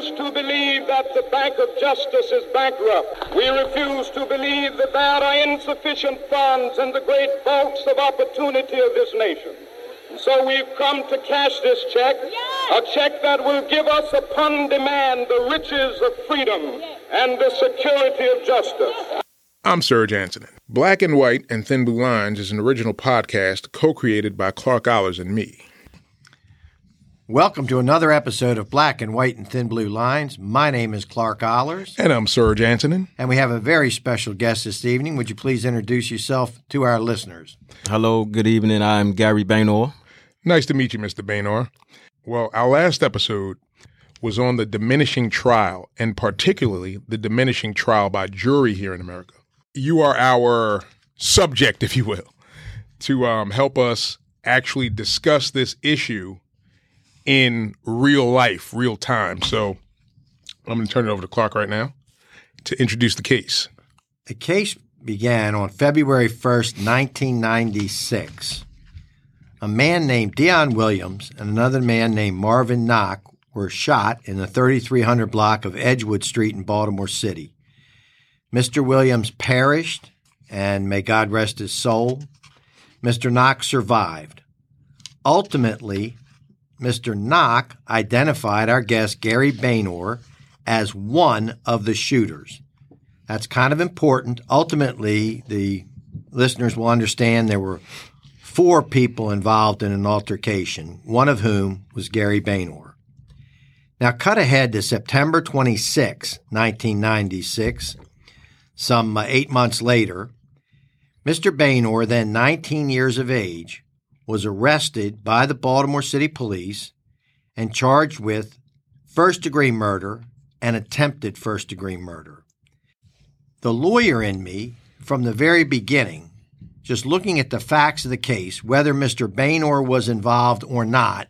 refuse to believe that the Bank of Justice is bankrupt. We refuse to believe that there are insufficient funds in the great vaults of opportunity of this nation. So we've come to cash this check, a check that will give us upon demand the riches of freedom and the security of justice. I'm Serge Antonin. Black and White and Thin Blue Lines is an original podcast co-created by Clark Ollers and me. Welcome to another episode of Black and White and Thin Blue Lines. My name is Clark Ollers. And I'm Serge Antonin. And we have a very special guest this evening. Would you please introduce yourself to our listeners? Hello, good evening. I'm Gary Baynor. Nice to meet you, Mr. Baynor. Well, our last episode was on the diminishing trial, and particularly the diminishing trial by jury here in America. You are our subject, if you will, to help us actually discuss this issue in real life, real time. So I'm going to turn it over to Clark right now to introduce the case. The case began on February 1st, 1996. A man named Dion Williams and another man named Marvin Knock were shot in the 3300 block of Edgewood Street in Baltimore City. Mr. Williams perished, and may God rest his soul. Mr. Knock survived. Ultimately, Mr. Knock identified our guest, Gary Baynor, as one of the shooters. That's kind of important. Ultimately, the listeners will understand there were 4 people involved in an altercation, one of whom was Gary Baynor. Now, cut ahead to September 26, 1996, some 8 months later. Mr. Baynor, then 19 years of age, was arrested by the Baltimore City Police and charged with first-degree murder and attempted first-degree murder. The lawyer in me, from the very beginning, just looking at the facts of the case, whether Mr. Baynor was involved or not,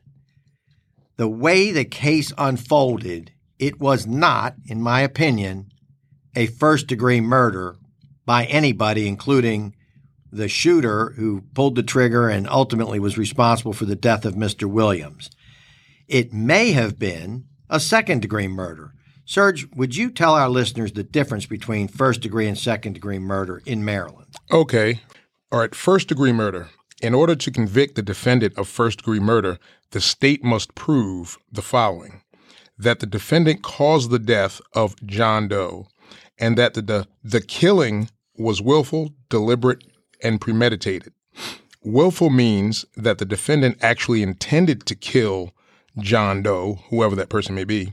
the way the case unfolded, it was not, in my opinion, a first-degree murder by anybody, including the shooter who pulled the trigger and ultimately was responsible for the death of Mr. Williams. It may have been a second-degree murder. Serge, would you tell our listeners the difference between first-degree and second-degree murder in Maryland? Okay. All right, first-degree murder. In order to convict the defendant of first-degree murder, the state must prove the following: that the defendant caused the death of John Doe, and that the killing was willful, deliberate, and premeditated. Willful means that the defendant actually intended to kill John Doe, whoever that person may be.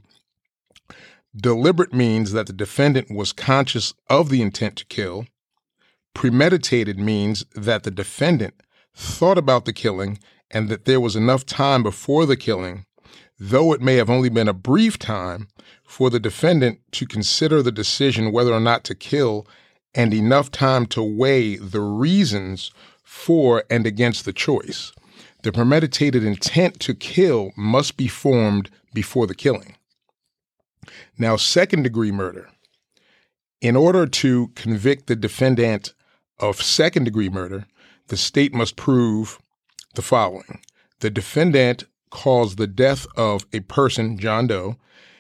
Deliberate means that the defendant was conscious of the intent to kill. Premeditated means that the defendant thought about the killing and that there was enough time before the killing, though it may have only been a brief time, for the defendant to consider the decision whether or not to kill and enough time to weigh the reasons for and against the choice. The premeditated intent to kill must be formed before the killing. Now, second-degree murder. In order to convict the defendant of second-degree murder, the state must prove the following: the defendant caused the death of a person, John Doe,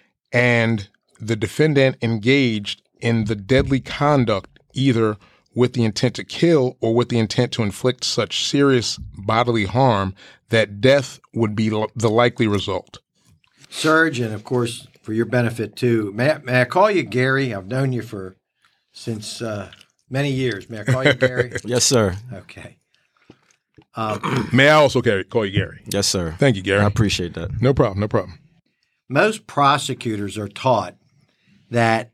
and the defendant engaged in the deadly conduct either with the intent to kill or with the intent to inflict such serious bodily harm that death would be the likely result. Serge, and of course, for your benefit too, may I call you Gary? I've known you since many years. May I call you Gary? Yes, sir. Okay. May I also call you Gary? Yes, sir. Thank you, Gary. I appreciate that. No problem. Most prosecutors are taught that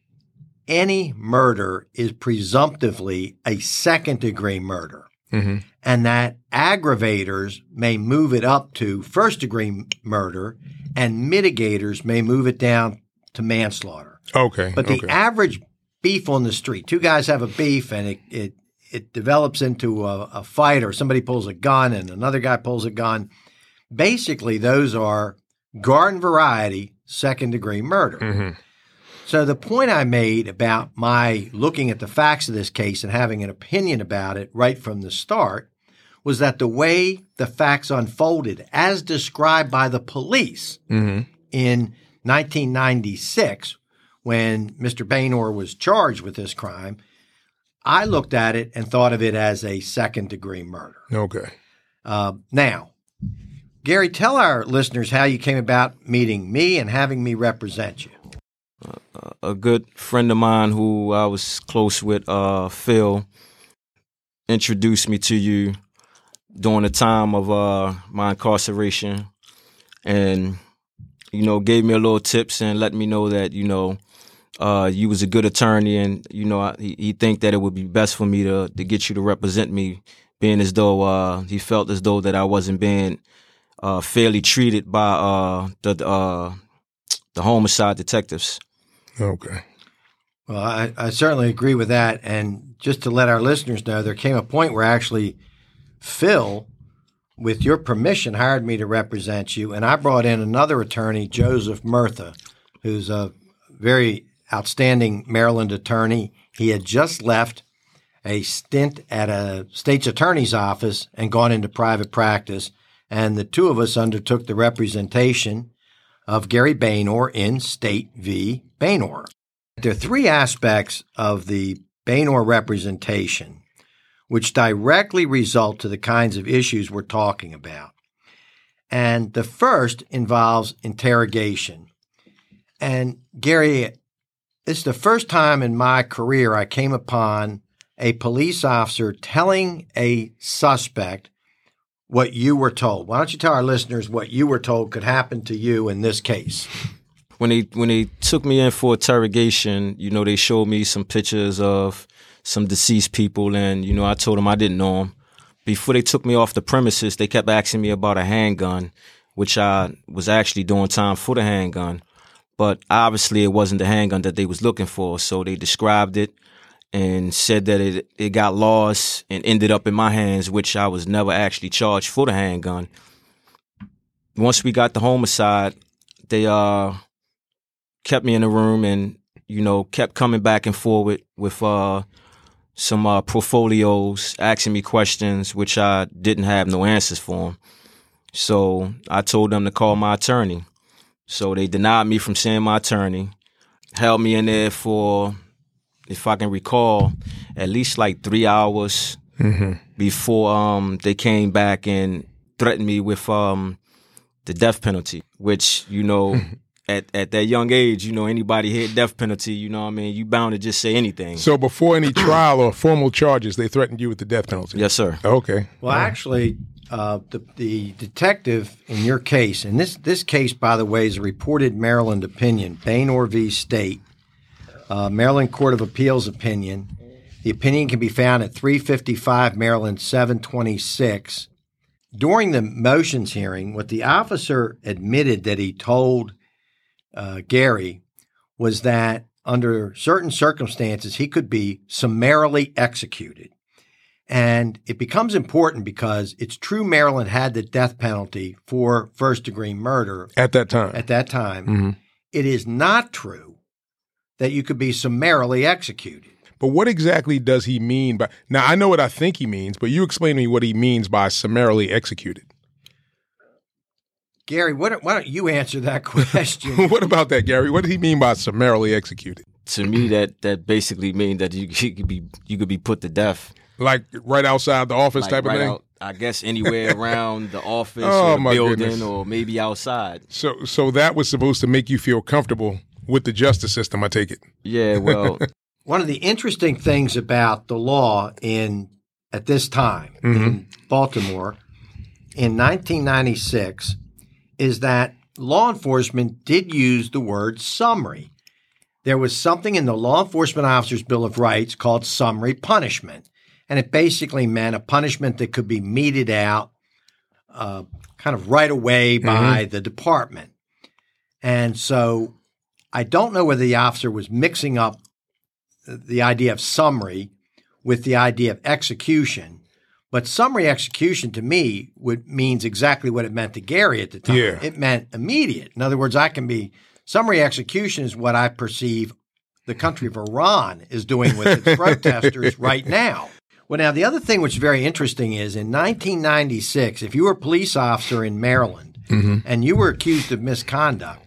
any murder is presumptively a second-degree murder, and that aggravators may move it up to first-degree murder, and mitigators may move it down to manslaughter. Okay. But the average beef on the street, 2 guys have a beef, and it develops into a fight, or somebody pulls a gun and another guy pulls a gun. Basically, those are garden variety second-degree murder. So the point I made about my looking at the facts of this case and having an opinion about it right from the start was that the way the facts unfolded, as described by the police in 1996, when Mr. Baynor was charged with this crime, I looked at it and thought of it as a second-degree murder. Okay. Now, Gary, tell our listeners how you came about meeting me and having me represent you. A good friend of mine who I was close with, Phil, introduced me to you during the time of my incarceration, and gave me a little tips and let me know that you was a good attorney, and he think that it would be best for me to get you to represent me, being as though he felt as though that I wasn't being fairly treated by the homicide detectives. Okay. Well, I certainly agree with that. And just to let our listeners know, there came a point where actually Phil, with your permission, hired me to represent you. And I brought in another attorney, Joseph Murtha, who's a very outstanding Maryland attorney. He had just left a stint at a state's attorney's office and gone into private practice. And the two of us undertook the representation of Gary Baynor in State v. Baynor. There are three aspects of the Baynor representation which directly result to the kinds of issues we're talking about. And the first involves interrogation. And Gary, this is the first time in my career I came upon a police officer telling a suspect what you were told. Why don't you tell our listeners what you were told could happen to you in this case? When they took me in for interrogation, they showed me some pictures of some deceased people, and I told them I didn't know them. Before they took me off the premises, they kept asking me about a handgun, which I was actually doing time for the handgun. But obviously it wasn't the handgun that they was looking for, so they described it and said that it got lost and ended up in my hands, which I was never actually charged for the handgun. Once we got the homicide, they kept me in the room and, kept coming back and forward with some portfolios, asking me questions, which I didn't have no answers for them. So I told them to call my attorney. So they denied me from seeing my attorney, held me in there for, if I can recall, at least like 3 hours before they came back and threatened me with the death penalty, which, at that young age, anybody hit death penalty, you bound to just say anything. So before any trial or formal charges, they threatened you with the death penalty? Yes, sir. Okay. Well, actually, the detective in your case, and this case, by the way, is a reported Maryland opinion, Baynor v. State, Maryland Court of Appeals opinion. The opinion can be found at 355 Maryland 726. During the motions hearing, what the officer admitted that he told Gary was that under certain circumstances, he could be summarily executed. And it becomes important because it's true Maryland had the death penalty for first-degree murder. At that time. Mm-hmm. It is not true that you could be summarily executed. But what exactly does he mean by – now, I know what I think he means, but you explain to me what he means by summarily executed. Gary, why don't you answer that question? What about that, Gary? What did he mean by summarily executed? To me, that basically means that you could be put to death. Like right outside the office type of thing? I guess anywhere around the office or the building goodness. Or maybe outside. So that was supposed to make you feel comfortable with the justice system, I take it. Yeah, well. One of the interesting things about the law at this time in Baltimore in 1996 is that law enforcement did use the word summary. There was something in the Law Enforcement Officers' Bill of Rights called summary punishment, and it basically meant a punishment that could be meted out kind of right away by the department. And so I don't know whether the officer was mixing up the idea of summary with the idea of execution. But summary execution to me means exactly what it meant to Gary at the time. Yeah. It meant immediate. In other words, summary execution is what I perceive the country of Iran is doing with its protesters right now. Well, now, the other thing which is very interesting is in 1996, if you were a police officer in Maryland and you were accused of misconduct,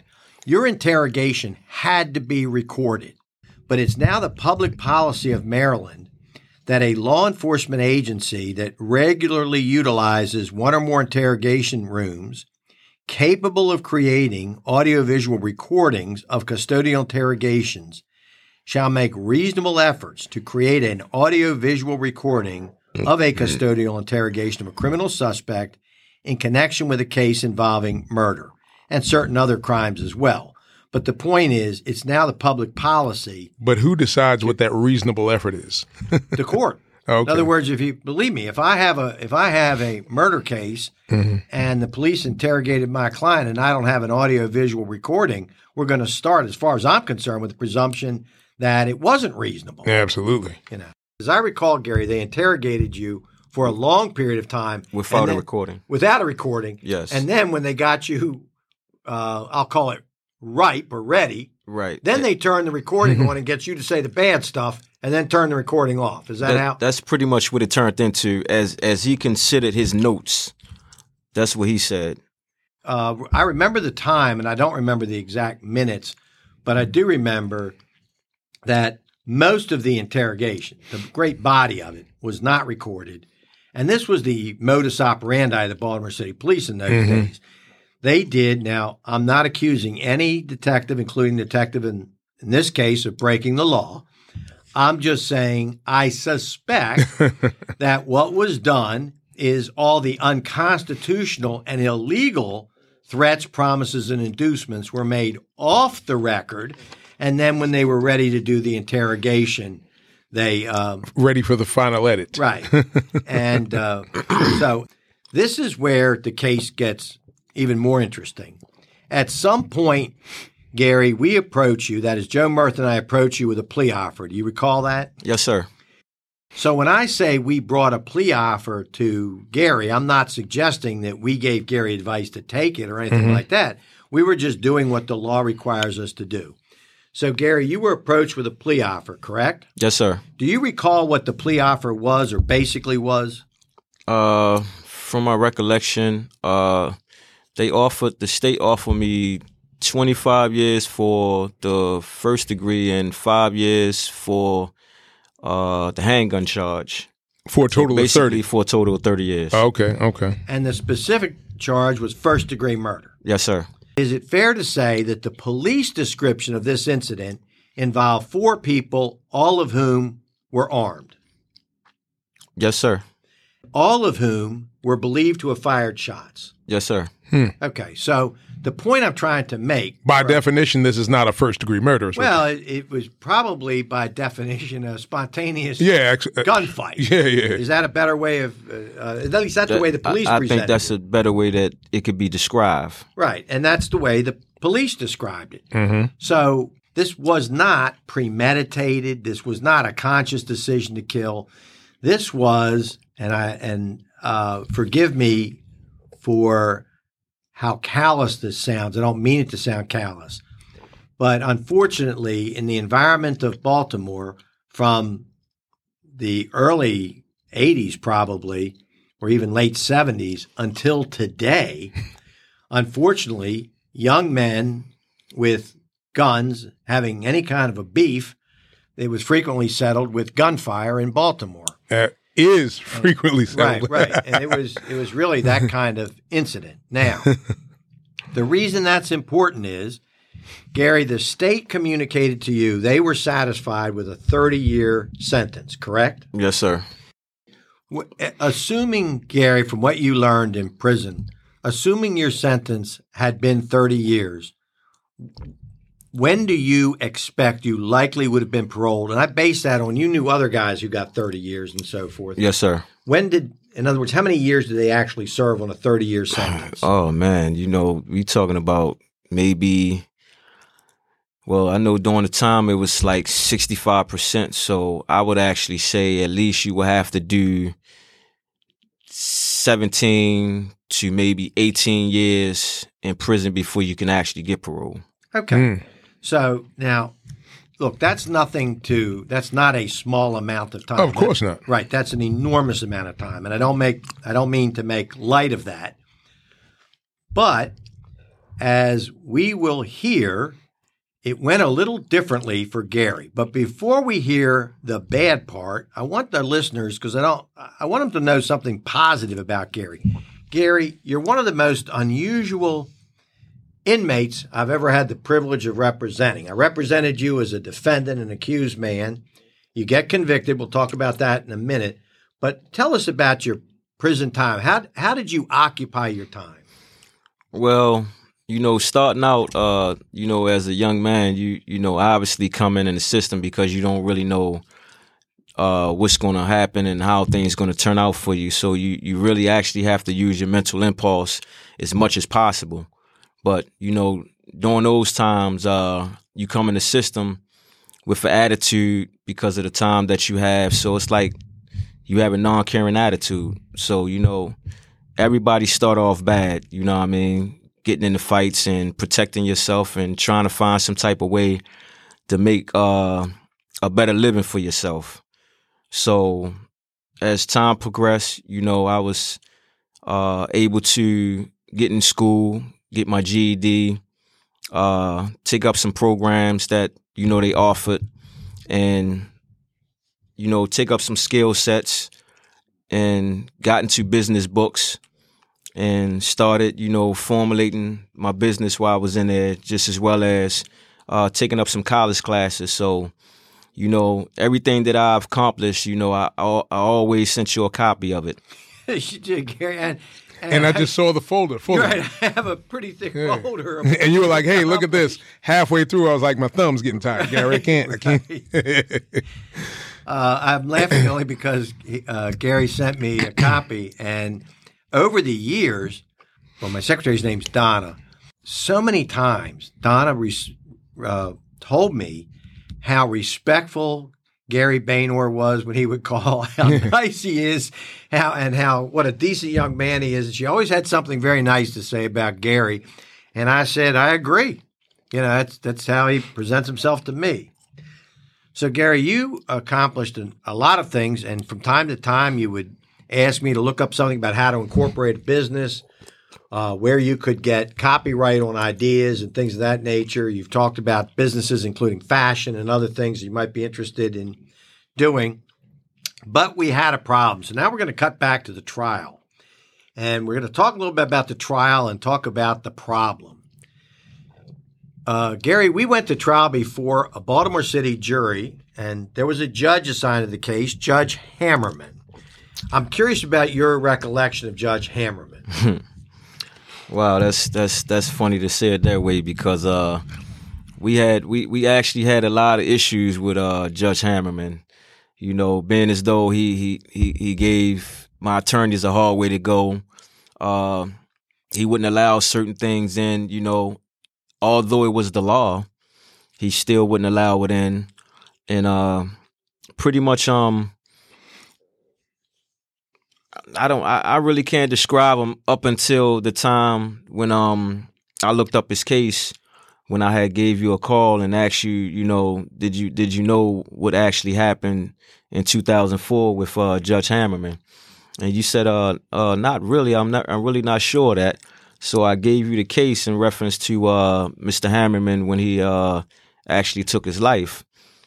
Your interrogation had to be recorded, but it's now the public policy of Maryland that a law enforcement agency that regularly utilizes one or more interrogation rooms capable of creating audiovisual recordings of custodial interrogations shall make reasonable efforts to create an audiovisual recording of a custodial interrogation of a criminal suspect in connection with a case involving murder and certain other crimes as well. But the point is, it's now the public policy. But who decides what that reasonable effort is? The court. Okay. In other words, if you believe me, if I have a murder case and the police interrogated my client and I don't have an audio-visual recording, we're going to start, as far as I'm concerned, with the presumption that it wasn't reasonable. Absolutely. As I recall, Gary, they interrogated you for a long period of time Without a recording. Without a recording. Yes. And then when they got you, I'll call it ripe or ready. Right. Then they turn the recording on and get you to say the bad stuff and then turn the recording off. Is that how? That's pretty much what it turned into. As he considered his notes, that's what he said. I remember the time, and I don't remember the exact minutes, but I do remember that most of the interrogation, the great body of it, was not recorded. And this was the modus operandi of the Baltimore City Police in those days. They did. Now, I'm not accusing any detective, including the detective in this case, of breaking the law. I'm just saying I suspect that what was done is all the unconstitutional and illegal threats, promises, and inducements were made off the record. And then when they were ready to do the interrogation, they ready for the final edit. Right. And so this is where the case gets even more interesting. At some point, Gary, we approach you, that is Joe Murtha and I approach you with a plea offer. Do you recall that? Yes, sir. So when I say we brought a plea offer to Gary, I'm not suggesting that we gave Gary advice to take it or anything like that. We were just doing what the law requires us to do. So, Gary, you were approached with a plea offer, correct? Yes, sir. Do you recall what the plea offer was or basically was? From my recollection, the state offered me 25 years for the first degree and 5 years for the handgun charge. For a total of 30? For a total of 30 years. Okay. And the specific charge was first degree murder. Yes, sir. Is it fair to say that the police description of this incident involved 4 people, all of whom were armed? Yes, sir. All of whom were believed to have fired shots? Yes, sir. Okay, so the point I'm trying to make... By definition, this is not a first-degree murder. Well, it was probably, by definition, a spontaneous gunfight. Yeah. Is that a better way of... at least that's the way the police presented it. I think that's a better way that it could be described. Right, and that's the way the police described it. So this was not premeditated. This was not a conscious decision to kill. This was, and forgive me for how callous this sounds. I don't mean it to sound callous. But unfortunately, in the environment of Baltimore from the early 80s probably, or even late 70s until today, unfortunately, young men with guns having any kind of a beef, it was frequently settled with gunfire in Baltimore. Is frequently settled. Right. And it was really that kind of incident. Now, the reason that's important is, Gary, the state communicated to you they were satisfied with a 30-year sentence, correct? Yes, sir. Assuming, Gary, from what you learned in prison, assuming your sentence had been 30 years, when do you expect you likely would have been paroled? And I base that on you knew other guys who got 30 years and so forth. Yes, sir. In other words, how many years did they actually serve on a 30-year sentence? Oh, man. We talking about maybe, well, I know during the time it was like 65%. So I would actually say at least you would have to do 17 to maybe 18 years in prison before you can actually get parole. Okay. So now, look, that's not a small amount of time. Of course not. Right. That's an enormous amount of time. And I don't mean to make light of that. But as we will hear, it went a little differently for Gary. But before we hear the bad part, I want the listeners, because I want them to know something positive about Gary. Gary, you're one of the most unusual inmates I've ever had the privilege of representing. I represented you as a defendant, an accused man. You get convicted. We'll talk about that in a minute. But tell us about your prison time. How did you occupy your time? Well, starting out, as a young man, you obviously come in the system because you don't really know what's going to happen and how things going to turn out for you. So you really actually have to use your mental impulse as much as possible. But, during those times, you come in the system with an attitude because of the time that you have. So it's like you have a non-caring attitude. So, everybody start off bad, getting into fights and protecting yourself and trying to find some type of way to make a better living for yourself. So as time progressed, I was able to get in school, get my GED, take up some programs that, they offered, and, take up some skill sets, and got into business books and started, formulating my business while I was in there, just as well as taking up some college classes. So, everything that I've accomplished, I always sent you a copy of it. You did, Gary. And I just saw the folder. Right, I have a pretty thick folder. And you were like, hey, look at this. Halfway through, I was like, my thumb's getting tired, Gary. I can't. I'm laughing only because Gary sent me a copy. And over the years, my secretary's name's Donna. So many times, Donna told me how respectful Gary Baynor was when he would call, how nice he is, what a decent young man he is. And she always had something very nice to say about Gary. And I said, I agree. That's how he presents himself to me. So, Gary, you accomplished a lot of things, and from time to time you would ask me to look up something about how to incorporate a business, where you could get copyright on ideas and things of that nature. You've talked about businesses, including fashion and other things you might be interested in doing. But we had a problem. So now we're going to cut back to the trial. And we're going to talk a little bit about the trial and talk about the problem. Gary, we went to trial before a Baltimore City jury, and there was a judge assigned to the case, Judge Hammerman. I'm curious about your recollection of Judge Hammerman. Wow, that's funny to say it that way because we actually had a lot of issues with Judge Hammerman. Being as though he gave my attorneys a hard way to go. He wouldn't allow certain things in. Although it was the law, he still wouldn't allow it in, and pretty much I really can't describe him up until the time when I looked up his case, when I had gave you a call and asked you, did you know what actually happened in 2004 with Judge Hammerman? And you said not really. I'm really not sure of that. So I gave you the case in reference to Mr. Hammerman when he actually took his life.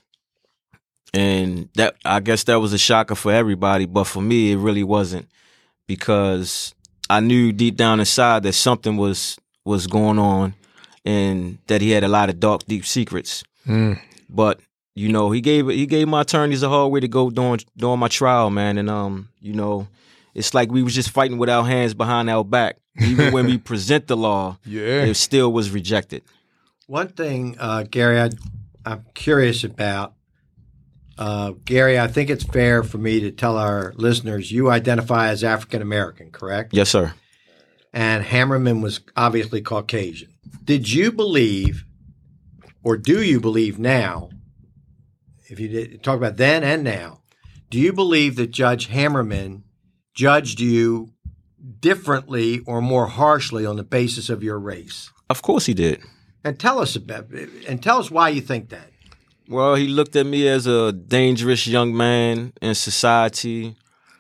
And that, I guess that was a shocker for everybody, but for me, it really wasn't, because I knew deep down inside that something was going on and that he had a lot of dark, deep secrets. But, he gave my attorneys a hard way to go during my trial, man. And, it's like we was just fighting with our hands behind our back. Even when we present the law, it still was rejected. One thing, Gary, I'm curious about, Gary, I think it's fair for me to tell our listeners you identify as African American, correct? Yes, sir. And Hammerman was obviously Caucasian. Did you believe, or do you believe now, if you did, talk about then and now, do you believe that Judge Hammerman judged you differently or more harshly on the basis of your race? Of course he did. And tell us why you think that. Well, he looked at me as a dangerous young man in society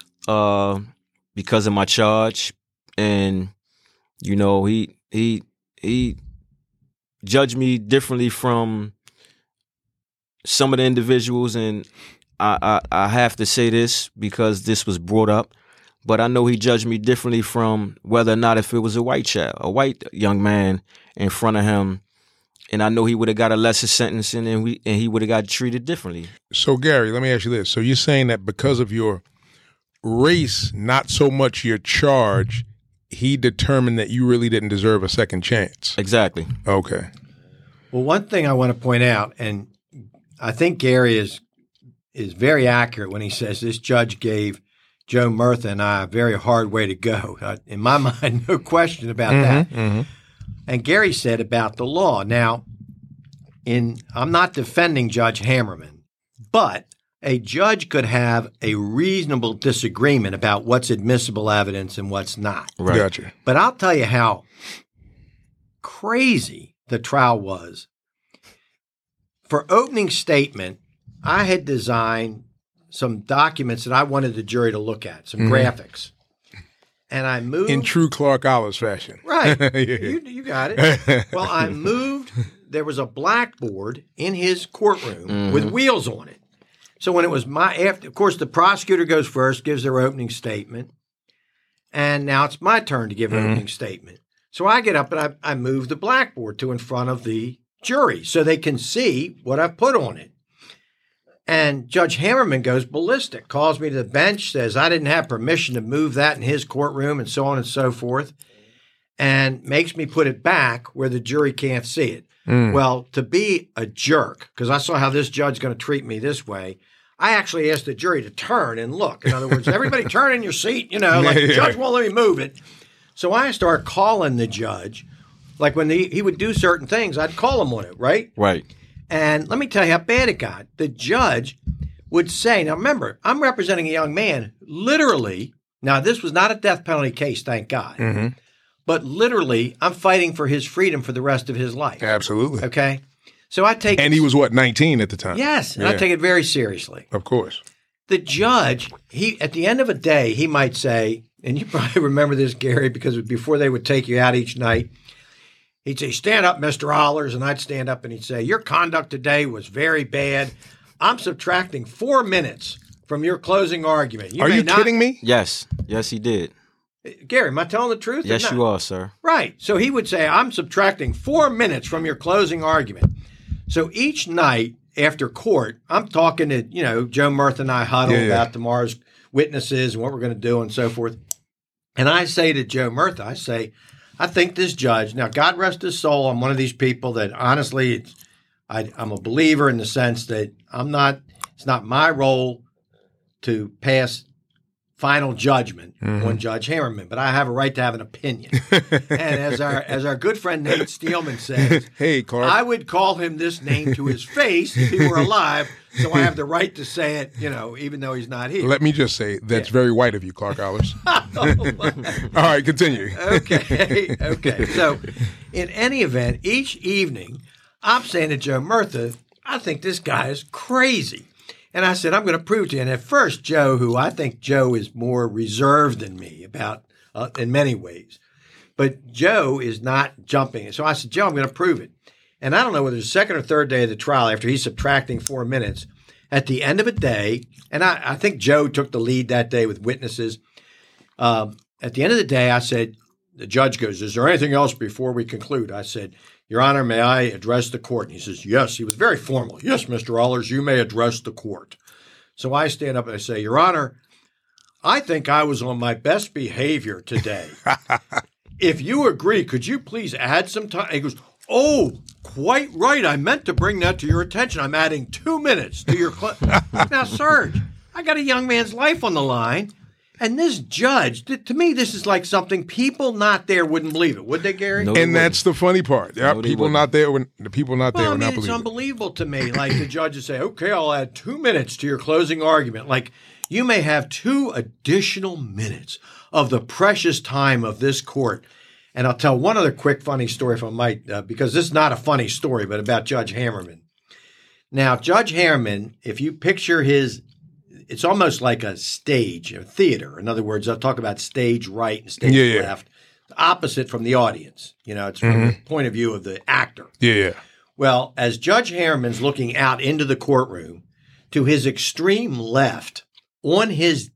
because of my charge, and he he judged me differently from some of the individuals, and I have to say this because this was brought up, but I know he judged me differently from whether or not if it was a white young man in front of him, and I know he would have got a lesser sentence, and he would have got treated differently. So, Gary, let me ask you this. So you're saying that because of your race, not so much your charge, he determined that you really didn't deserve a second chance? Exactly. Okay. Well, one thing I want to point out, and I think Gary is very accurate when he says this judge gave Joe Murtha and I a very hard way to go. In my mind, no question about that. Mm-hmm. And Gary said about the law. Now, I'm not defending Judge Hammerman, but a judge could have a reasonable disagreement about what's admissible evidence and what's not. Right. Gotcha. But I'll tell you how crazy the trial was. For opening statement, I had designed some documents that I wanted the jury to look at, some graphics. And I moved. In true Clark Olives fashion. Right. Yeah. You got it. Well, I moved. There was a blackboard in his courtroom with wheels on it. So when it was of course, the prosecutor goes first, gives their opening statement. And now it's my turn to give an opening statement. So I get up and I move the blackboard to in front of the jury so they can see what I've put on it. And Judge Hammerman goes ballistic, calls me to the bench, says I didn't have permission to move that in his courtroom and so on and so forth, and makes me put it back where the jury can't see it. Well, to be a jerk, because I saw how this judge is going to treat me this way, I actually asked the jury to turn and look. In other words, everybody turn in your seat, like the judge won't let me move it. So I start calling the judge. Like when he would do certain things, I'd call him on it, right? Right. And let me tell you how bad it got. The judge would say, now remember, I'm representing a young man, literally. Now, this was not a death penalty case, thank God. Mm-hmm. But literally, I'm fighting for his freedom for the rest of his life. Absolutely. Okay? So I take And he was, 19 at the time? Yes, and I take it very seriously. Of course. The judge, at the end of a day, he might say, and you probably remember this, Gary, because before they would take you out each night, he'd say, stand up, Mr. Allers, and I'd stand up and he'd say, your conduct today was very bad. I'm subtracting 4 minutes from your closing argument. Are you kidding me? Yes. Yes, he did. Gary, am I telling the truth? Yes, you are, sir. Right. So he would say, I'm subtracting 4 minutes from your closing argument. So each night after court, I'm talking to, Joe Murtha and I huddle about tomorrow's witnesses and what we're going to do and so forth. And I say to Joe Murtha, I think this judge, now God rest his soul, I'm one of these people that honestly, I'm a believer in the sense that it's not my role to pass final judgment on Judge Hammerman, but I have a right to have an opinion. And as our good friend Nate Steelman says, hey, Clark, I would call him this name to his face if he were alive, so I have the right to say it, even though he's not here. Let me just say, that's very white of you, Clark Allers. All right, continue. Okay. So in any event, each evening, I'm saying to Joe Murtha, I think this guy is crazy. And I said, I'm going to prove it to you. And at first, Joe, who I think Joe is more reserved than me about in many ways, but Joe is not jumping. So I said, Joe, I'm going to prove it. And I don't know whether it's the second or third day of the trial after he's subtracting 4 minutes. At the end of a day, and I think Joe took the lead that day with witnesses. At the end of the day, I said, the judge goes, is there anything else before we conclude? I said, Your Honor, may I address the court? And he says, yes. He was very formal. Yes, Mr. Allers, you may address the court. So I stand up and I say, Your Honor, I think I was on my best behavior today. If you agree, could you please add some time? He goes, oh, quite right. I meant to bring that to your attention. I'm adding 2 minutes to your Now, Serge, I got a young man's life on the line. And this judge, to me, this is like something people not there wouldn't believe it, would they, Gary? No, and that's the funny part. Yeah, no, people not there would not believe it. It's unbelievable to me. Like the judge would say, okay, I'll add 2 minutes to your closing argument. Like you may have 2 additional minutes of the precious time of this court. And I'll tell one other quick funny story if I might, because this is not a funny story, but about Judge Hammerman. Now, Judge Hammerman, if you picture it's almost like a stage, a theater. In other words, I'll talk about stage right and stage left. opposite from the audience. It's from the point of view of the actor. Yeah. Well, as Judge Harriman's looking out into the courtroom, to his extreme left, on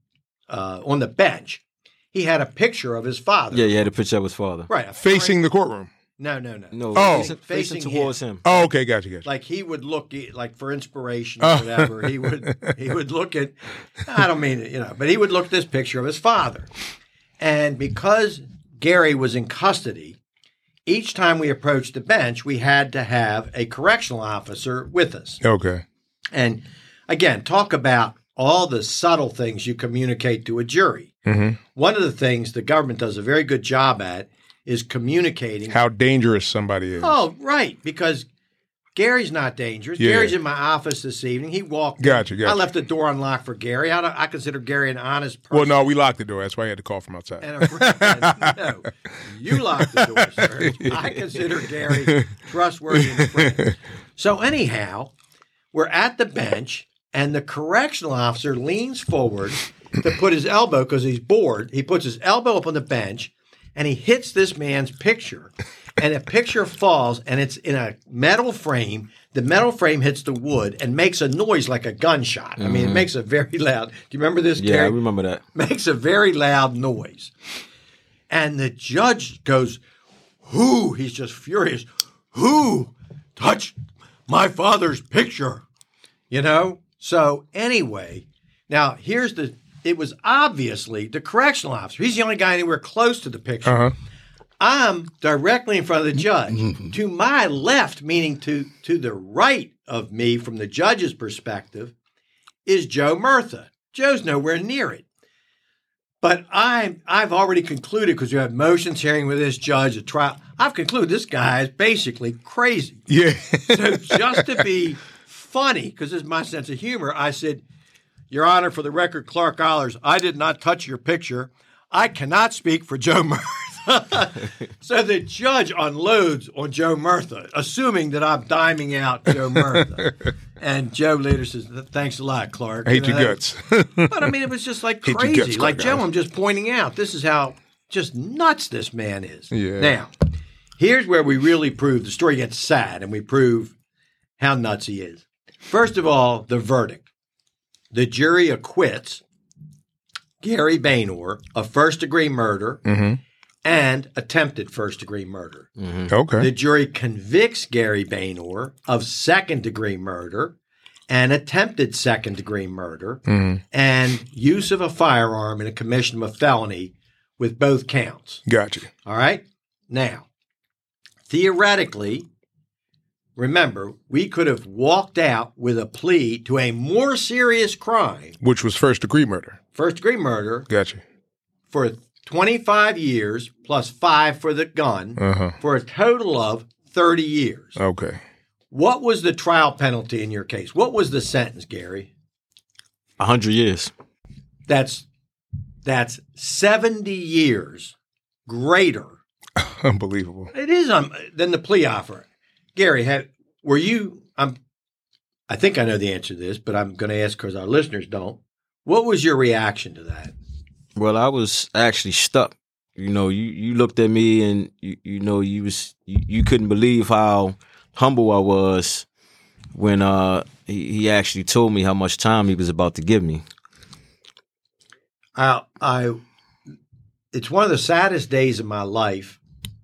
the bench, he had a picture of his father. Yeah, he had a picture of his father. Right. Facing the courtroom. No. No, Oh. facing towards him. Oh, okay, gotcha. Like he would look like for inspiration or whatever. He would look at. I don't mean it, but he would look at this picture of his father, and because Gary was in custody, each time we approached the bench, we had to have a correctional officer with us. Okay. And again, talk about all the subtle things you communicate to a jury. Mm-hmm. One of the things the government does a very good job at is communicating how dangerous somebody is. Oh, right, because Gary's not dangerous. Yeah. Gary's in my office this evening. He walked in. Gotcha. I left the door unlocked for Gary. I consider Gary an honest person. Well, no, we locked the door. That's why I had to call from outside. And no, you locked the door, sir. I consider Gary trustworthy and a friend. So anyhow, we're at the bench, and the correctional officer leans forward to put his elbow, because he's bored. He puts his elbow up on the bench, and he hits this man's picture. And the picture falls, and it's in a metal frame. The metal frame hits the wood and makes a noise like a gunshot. I mean, it makes a very loud. Do you remember this, Yeah, Gary? I remember that. Makes a very loud noise. And the judge goes, "Who?" He's just furious. "Who touched my father's picture?" So anyway, now it was obviously the correctional officer. He's the only guy anywhere close to the picture. Uh-huh. I'm directly in front of the judge. To my left, meaning to the right of me from the judge's perspective, is Joe Murtha. Joe's nowhere near it. But I've already concluded, because you have motions hearing with this judge, a trial. I've concluded this guy is basically crazy. Yeah. So just to be funny, because this is my sense of humor, I said, "Your Honor, for the record, Clark Eilers, I did not touch your picture. I cannot speak for Joe Murtha." So the judge unloads on Joe Murtha, assuming that I'm diming out Joe Murtha. And Joe later says, "Thanks a lot, Clark." I hate your guts. But I mean, it was just like Hate your crazy. guts, Like, Clark Joe, Eilers. I'm just pointing out, this is how just nuts this man is. Yeah. Now, here's where we really prove the story gets sad, and we prove how nuts he is. First of all, the verdict. The jury acquits Gary Baynor of first-degree murder and attempted first-degree murder. Okay. The jury convicts Gary Baynor of second-degree murder and attempted second-degree murder and use of a firearm in a commission of a felony with both counts. Gotcha. All right? Now, theoretically, remember, we could have walked out with a plea to a more serious crime, Which was first-degree murder. first-degree murder, Gotcha. for 25 years plus 5 for the gun, for a total of 30 years. Okay. What was the trial penalty in your case? What was the sentence, Gary? 100 years. That's 70 years greater. Unbelievable. It is than the plea offer. Gary, were you? I think I know the answer to this, but I'm going to ask because our listeners don't. What was your reaction to that? Well, I was actually stuck. You looked at me and you couldn't believe how humble I was when he actually told me how much time he was about to give me. It's one of the saddest days of my life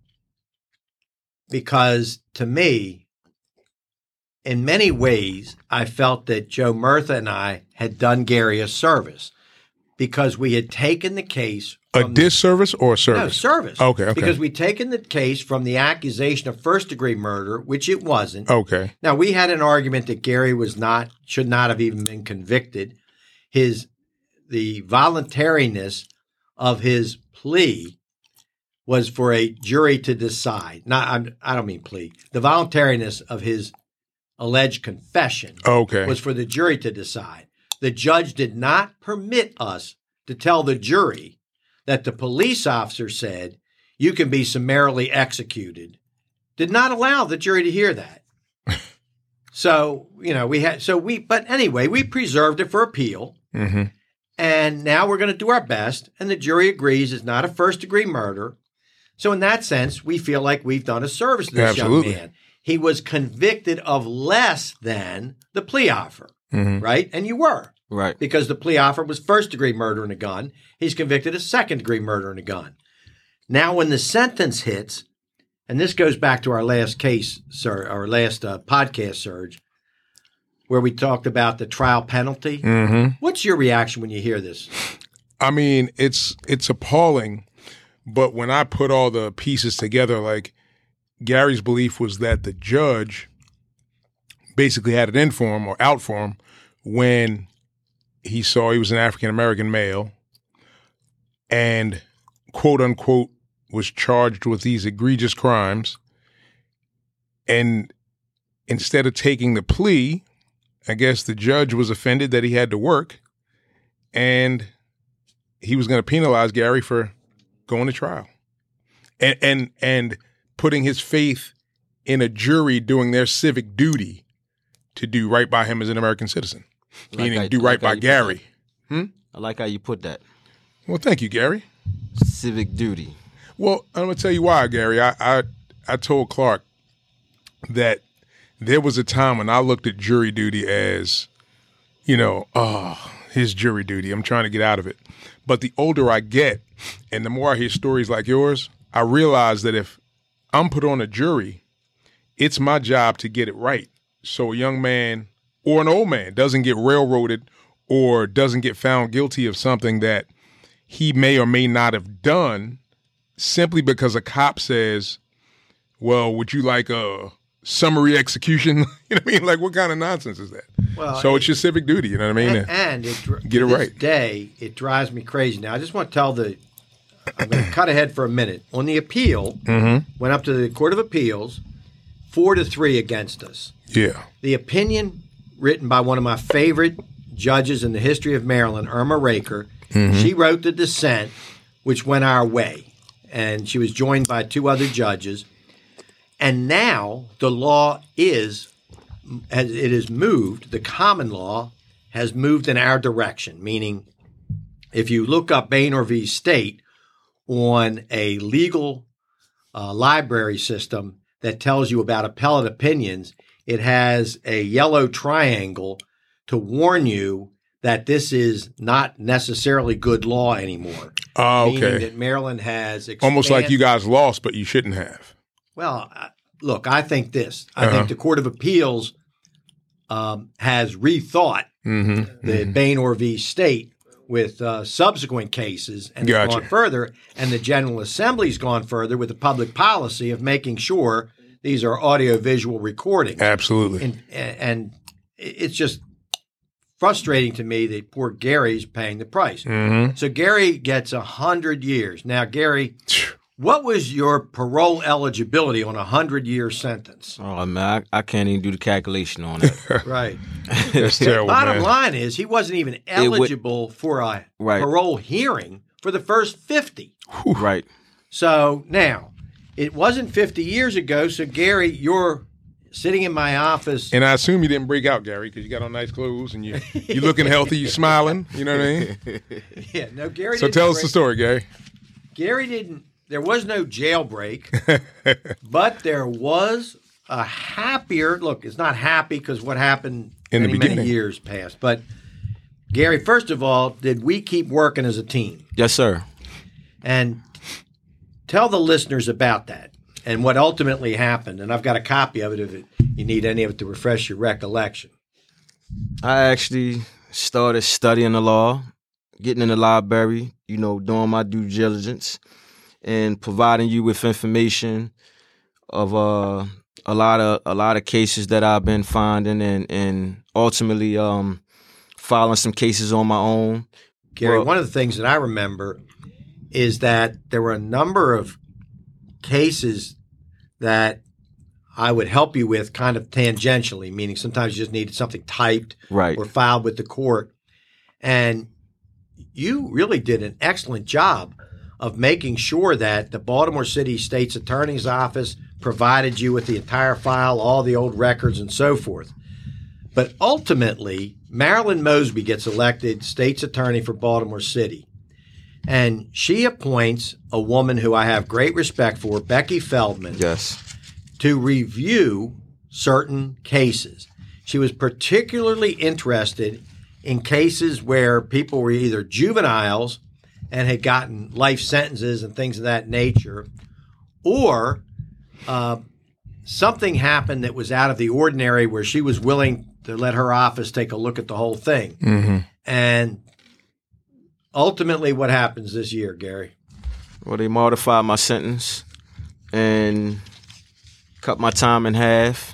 because to me, in many ways, I felt that Joe Murtha and I had done Gary a service because we had taken the case A from disservice or a service? No, service. Okay. Because we'd taken the case from the accusation of first-degree murder, which it wasn't. Okay. Now, we had an argument that Gary should not have even been convicted. The voluntariness of his plea was for a jury to decide. I don't mean plea. The voluntariness of his alleged confession was for the jury to decide. The judge did not permit us to tell the jury that the police officer said you can be summarily executed. Did not allow the jury to hear that. But anyway, we preserved it for appeal. Mm-hmm. And now we're going to do our best. And the jury agrees it's not a first degree murder. So in that sense, we feel like we've done a service to this Absolutely. young man. He was convicted of less than the plea offer, right? And you were. Right. Because the plea offer was first-degree murder in a gun. He's convicted of second-degree murder in a gun. Now, when the sentence hits, and this goes back to our last case, sir, our last podcast, Serge, where we talked about the trial penalty. What's your reaction when you hear this? I mean, it's appalling, but when I put all the pieces together, like Gary's belief was that the judge basically had it in for him or out for him when he saw he was an African-American male and, quote unquote, was charged with these egregious crimes. And instead of taking the plea, I guess the judge was offended that he had to work, and he was going to penalize Gary for going to trial and putting his faith in a jury doing their civic duty to do right by him as an American citizen, meaning do right by Gary. I like how you put that. Well, thank you, Gary. Civic duty. Well, I'm going to tell you why, Gary. I told Clark that there was a time when I looked at jury duty as, his jury duty. I'm trying to get out of it. But the older I get and the more I hear stories like yours, I realize that if I'm put on a jury, it's my job to get it right. So a young man or an old man doesn't get railroaded or doesn't get found guilty of something that he may or may not have done simply because a cop says, well, would you like a summary execution? You know what I mean? Like, what kind of nonsense is that? Well, so it's your civic duty, you know what I mean? And get it right. Day, it drives me crazy. Now, I just want to tell I'm going to cut ahead for a minute. On the appeal, went up to the Court of Appeals, 4-3 against us. Yeah. The opinion written by one of my favorite judges in the history of Maryland, Irma Raker, she wrote the dissent, which went our way. And she was joined by 2 other judges. And now the law is moved, the common law has moved in our direction, meaning if you look up Boehner v. State on a legal library system that tells you about appellate opinions, it has a yellow triangle to warn you that this is not necessarily good law anymore. Oh, okay. Meaning that Maryland has almost like you guys lost, but you shouldn't have. Well, look, I think this. I think the Court of Appeals has rethought the Boehner v. State with subsequent cases and has gone further, and the General Assembly's gone further with the public policy of making sure these are audio-visual recordings. Absolutely. And it's just frustrating to me that poor Gary's paying the price. So Gary gets 100 years. Now, Gary, what was your parole eligibility on a 100-year sentence? Oh, man, I can't even do the calculation on it. Right. That's terrible, Bottom line is he wasn't even eligible for a parole hearing for the first 50. Right. So now, it wasn't 50 years ago, so Gary, you're sitting in my office. And I assume you didn't break out, Gary, because you got on nice clothes and you're looking healthy, you're smiling, you know what I mean? Yeah, no, Gary So didn't tell us the story, Gary. Gary didn't. There was no jailbreak, but there was a happier look. It's not happy because what happened in the beginning, many years passed. But Gary, first of all, did we keep working as a team? Yes, sir. And tell the listeners about that and what ultimately happened. And I've got a copy of it if you need any of it to refresh your recollection. I actually started studying the law, getting in the library, doing my due diligence, and providing you with information of a lot of cases that I've been finding, and ultimately filing some cases on my own. Gary, one of the things that I remember is that there were a number of cases that I would help you with kind of tangentially, meaning sometimes you just needed something typed or filed with the court. And you really did an excellent job of making sure that the Baltimore City State's Attorney's Office provided you with the entire file, all the old records, and so forth. But ultimately, Marilyn Mosby gets elected state's attorney for Baltimore City. And she appoints a woman who I have great respect for, Becky Feldman, Yes. to review certain cases. She was particularly interested in cases where people were either juveniles and had gotten life sentences and things of that nature, or something happened that was out of the ordinary where she was willing to let her office take a look at the whole thing. Mm-hmm. And ultimately, what happens this year, Gary? Well, they modified my sentence and cut my time in half,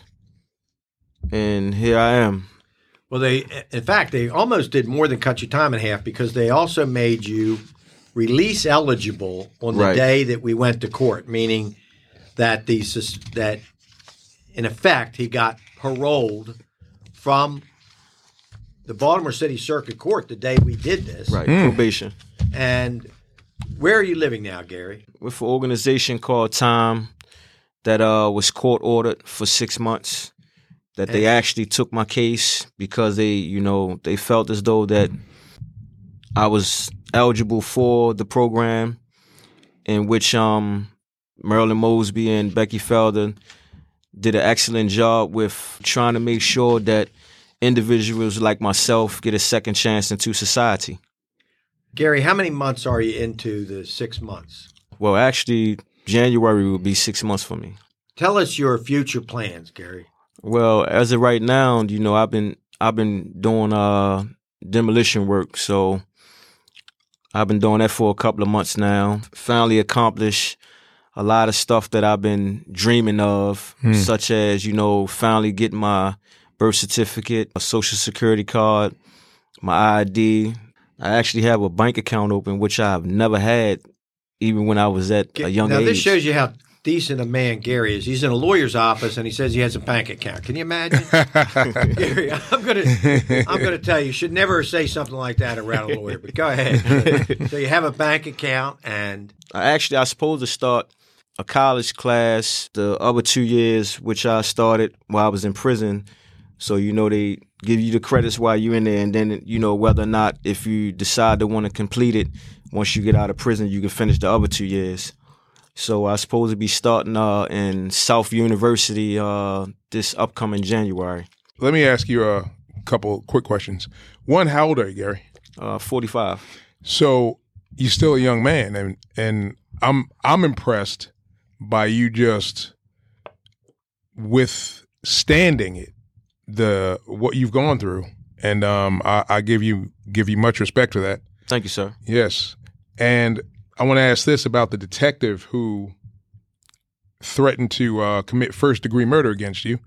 and here I am. Well, in fact, they almost did more than cut your time in half, because they also made you release eligible on the Right. day that we went to court, meaning that that in effect he got paroled from the Baltimore City Circuit Court the day we did this. Right, probation. And where are you living now, Gary? With an organization called Time that was court ordered for 6 months. That they actually took my case because they felt as though that I was eligible for the program, in which Marilyn Mosby and Becky Felder did an excellent job with trying to make sure that individuals like myself get a second chance into society. Gary, how many months are you into the 6 months? Well, actually, January will be 6 months for me. Tell us your future plans, Gary. Well, as of right now, I've been doing demolition work, so I've been doing that for a couple of months now. Finally accomplished a lot of stuff that I've been dreaming of, such as, finally getting my birth certificate, a social security card, my ID. I actually have a bank account open, which I've never had, even when I was at a young age. Now, this shows you how decent a man Gary is. He's in a lawyer's office and he says he has a bank account. Can you imagine? Gary, I'm gonna tell you should never say something like that around a lawyer, but go ahead. So you have a bank account, and I was supposed to start a college class the other 2 years, which I started while I was in prison. So, they give you the credits while you're in there, and then, whether or not, if you decide to want to complete it, once you get out of prison, you can finish the other 2 years. So I was supposed to be starting in South University this upcoming January. Let me ask you a couple quick questions. One, how old are you, Gary? 45. So you're still a young man, and I'm impressed by you just withstanding it, what you've gone through, and I give you much respect for that. Thank you, sir. Yes, and I want to ask this about the detective who threatened to commit first-degree murder against you.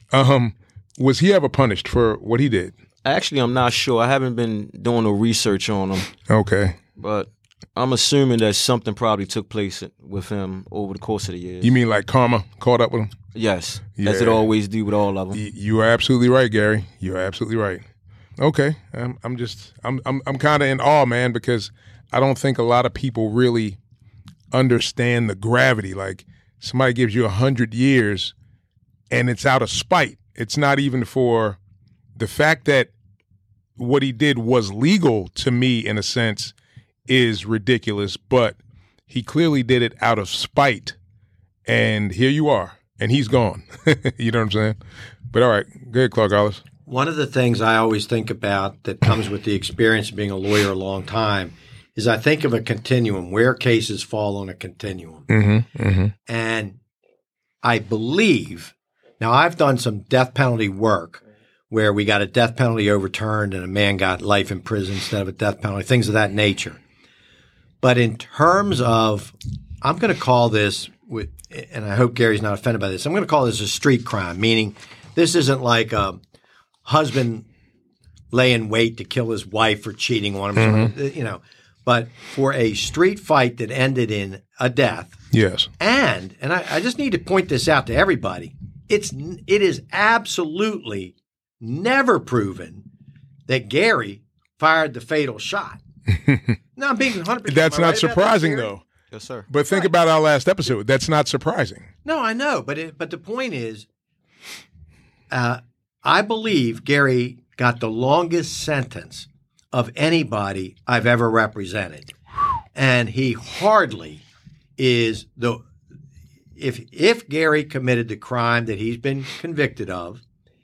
Was he ever punished for what he did? Actually, I'm not sure. I haven't been doing no research on him. Okay. But I'm assuming that something probably took place with him over the course of the years. You mean like karma caught up with him? Yes, Yeah. as it always do with all of them. You are absolutely right, Gary. You are absolutely right. Okay. I'm kind of in awe, man, because I don't think a lot of people really understand the gravity. Like, somebody gives you 100 years and it's out of spite. It's not even for the fact that what he did was legal to me, in a sense, is ridiculous, but he clearly did it out of spite. And here you are, and he's gone. You know what I'm saying? But all right, go ahead, Clark Hollis. one of the things I always think about that comes with the experience of being a lawyer a long time is I think of a continuum, where cases fall on a continuum. Mm-hmm, mm-hmm. And I believe, now I've done some death penalty work where we got a death penalty overturned and a man got life in prison instead of a death penalty, things of that nature. But in terms of, I'm going to call this, and I hope Gary's not offended by this, I'm going to call this a street crime, meaning this isn't like a husband laying wait to kill his wife for cheating on him, you know. But for a street fight that ended in a death, Yes. and I just need to point this out to everybody, it is absolutely never proven that Gary fired the fatal shot. No, I'm being 100%. That's not surprising, Gary? though. Yes, sir. But think about our last episode. That's not surprising. No, I know, but the point is, I believe Gary got the longest sentence of anybody I've ever represented. And he hardly is the if Gary committed the crime that he's been convicted of,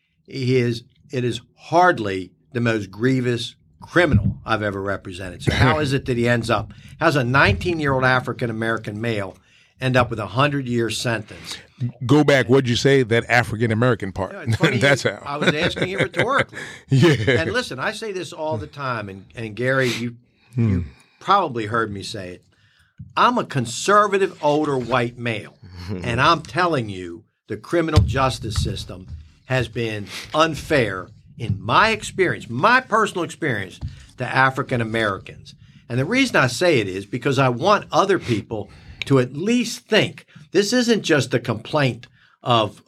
it is hardly the most grievous criminal I've ever represented. So how is it that he ends up? How's a 19-year-old African-American male end up with a 100-year sentence? Go back. What'd you say? That African-American part. That's how. I was asking you rhetorically. Yeah. And listen, I say this all the time, and Gary, you probably heard me say it. I'm a conservative, older white male, and I'm telling you the criminal justice system has been unfair in my experience, my personal experience, to African Americans. And the reason I say it is because I want other people to at least think this isn't just a complaint of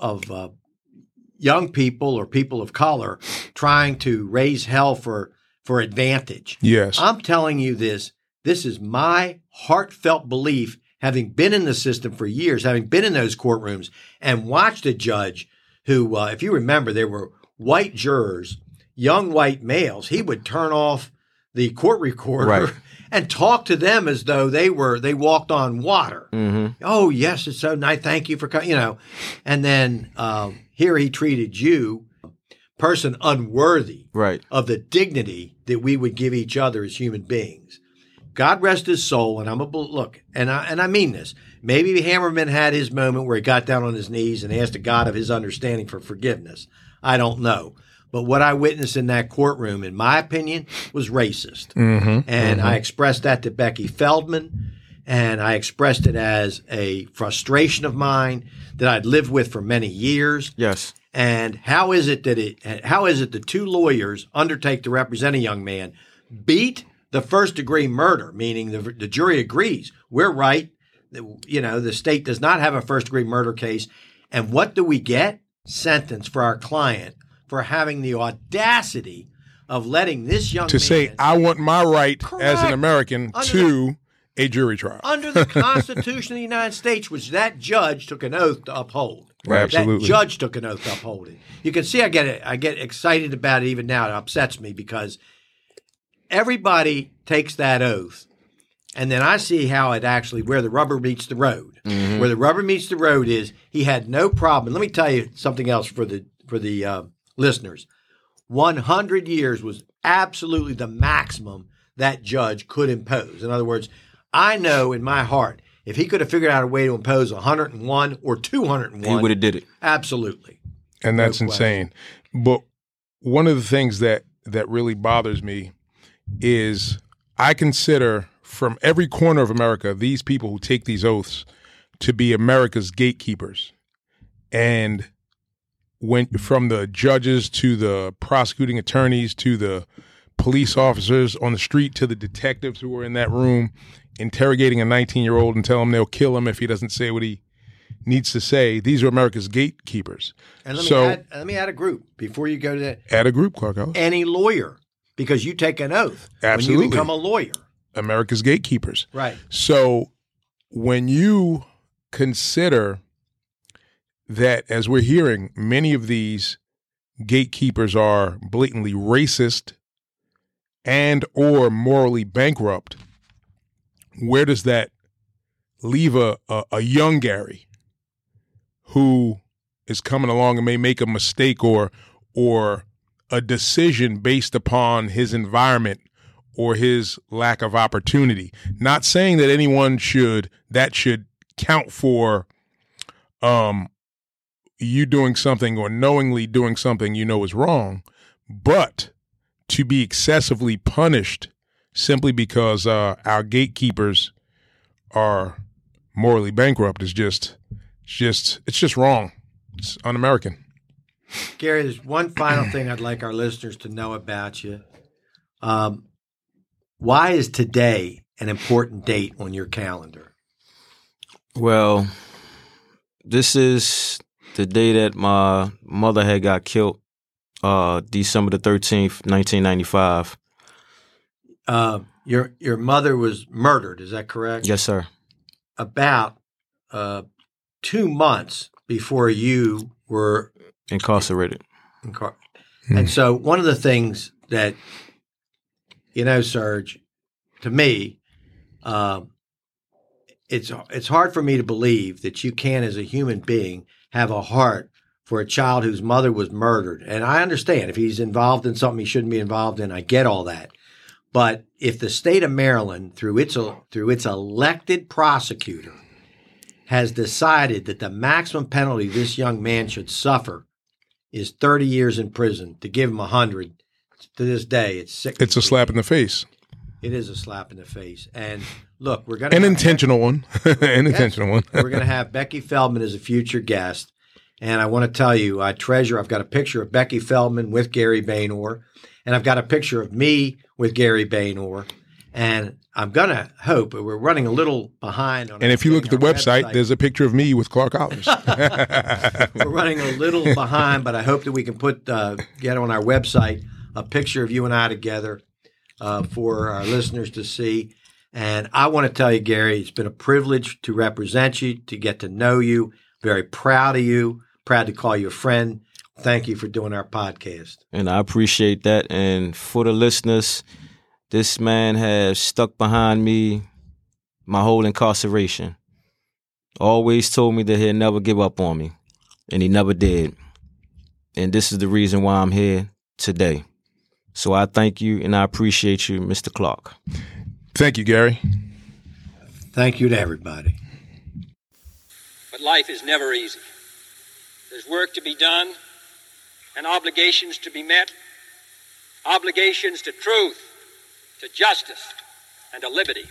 young people or people of color trying to raise hell for advantage. Yes. I'm telling you this. This is my heartfelt belief, having been in the system for years, having been in those courtrooms and watched a judge who, if you remember, there were white jurors, young white males. He would turn off the court recorder and talk to them as though they walked on water. Mm-hmm. Oh, yes, it's so nice. Thank you for coming, And then here he treated you, person unworthy of the dignity that we would give each other as human beings. God rest his soul, and I mean this. Maybe Hammerman had his moment where he got down on his knees and asked the God of his understanding for forgiveness. I don't know. But what I witnessed in that courtroom, in my opinion, was racist. Mm-hmm, and I expressed that to Becky Feldman, and I expressed it as a frustration of mine that I'd lived with for many years. Yes. And how is it that two lawyers undertake to represent a young man beat the first-degree murder, meaning the jury agrees, we're right, the state does not have a first-degree murder case, and what do we get? Sentence for our client for having the audacity of letting this young man say, I want my right as an American to a jury trial. Under the Constitution of the United States, which that judge took an oath to uphold. Absolutely. That judge took an oath to uphold it. You can see I get excited about it even now. It upsets me because everybody takes that oath, and then I see how it actually, where the rubber meets the road. Mm-hmm. Where the rubber meets the road is he had no problem. Let me tell you something else for the listeners. 100 years was absolutely the maximum that judge could impose. In other words, I know in my heart, if he could have figured out a way to impose 101 or 201, he would have did it. Absolutely. And that's insane. But one of the things that really bothers me is I consider from every corner of America, these people who take these oaths to be America's gatekeepers. And from the judges to the prosecuting attorneys to the police officers on the street to the detectives who were in that room interrogating a 19-year-old and tell him they'll kill him if he doesn't say what he needs to say. These are America's gatekeepers. And let me add a group before you go to that. Add a group, Clark Ellis. Any lawyer, because you take an oath Absolutely. when you become a lawyer. America's gatekeepers. Right. So when you consider that, as we're hearing, many of these gatekeepers are blatantly racist and or morally bankrupt, where does that leave a young Gary who is coming along and may make a mistake or a decision based upon his environment or his lack of opportunity? Not saying that anyone should count for you doing something or knowingly doing something you know is wrong, but to be excessively punished simply because our gatekeepers are morally bankrupt is just wrong. It's un-American. Gary, there's one final thing I'd like our listeners to know about you. Why is today an important date on your calendar? Well, this is the day that my mother had got killed, December the 13th, 1995. Your mother was murdered, is that correct? Yes, sir. About 2 months before you were incarcerated. And so one of the things that, Serge, to me, it's hard for me to believe that you can, as a human being, have a heart for a child whose mother was murdered. And I understand if he's involved in something he shouldn't be involved in. I get all that. But if the state of Maryland, through its elected prosecutor, has decided that the maximum penalty this young man should suffer is 30 years in prison, to give him 100, to this day, it's sick. It's a slap in the face. It is a slap in the face. And look, we're going to An intentional one. An intentional one. We're going to have Becky Feldman as a future guest. And I want to tell you, I've got a picture of Becky Feldman with Gary Bainor, and I've got a picture of me with Gary Bainor. And I'm going to hope, we're running a little behind on. And if you look at the website, there's a picture of me with Clark Olives. We're running a little behind, but I hope that we can get on our website a picture of you and I together for our listeners to see. And I want to tell you, Gary, it's been a privilege to represent you, to get to know you. Very proud of you, proud to call you a friend. Thank you for doing our podcast. And I appreciate that. And for the listeners, this man has stuck behind me my whole incarceration. Always told me that he'd never give up on me, and he never did. And this is the reason why I'm here today. So I thank you, and I appreciate you, Mr. Clark. Thank you, Gary. Thank you to everybody. But life is never easy. There's work to be done and obligations to be met, obligations to truth, to justice, and to liberty.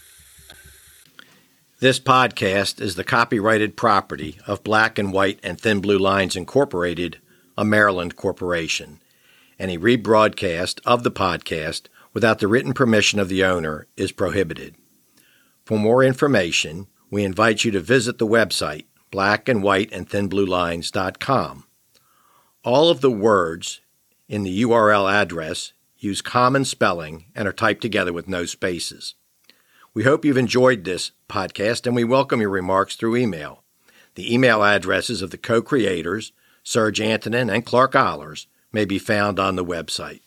This podcast is the copyrighted property of Black and White and Thin Blue Lines Incorporated, a Maryland corporation. Any rebroadcast of the podcast without the written permission of the owner is prohibited. For more information, we invite you to visit the website blackandwhiteandthinbluelines.com. All of the words in the URL address use common spelling and are typed together with no spaces. We hope you've enjoyed this podcast, and we welcome your remarks through email. The email addresses of the co-creators, Serge Antonin and Clark Ollers, may be found on the website.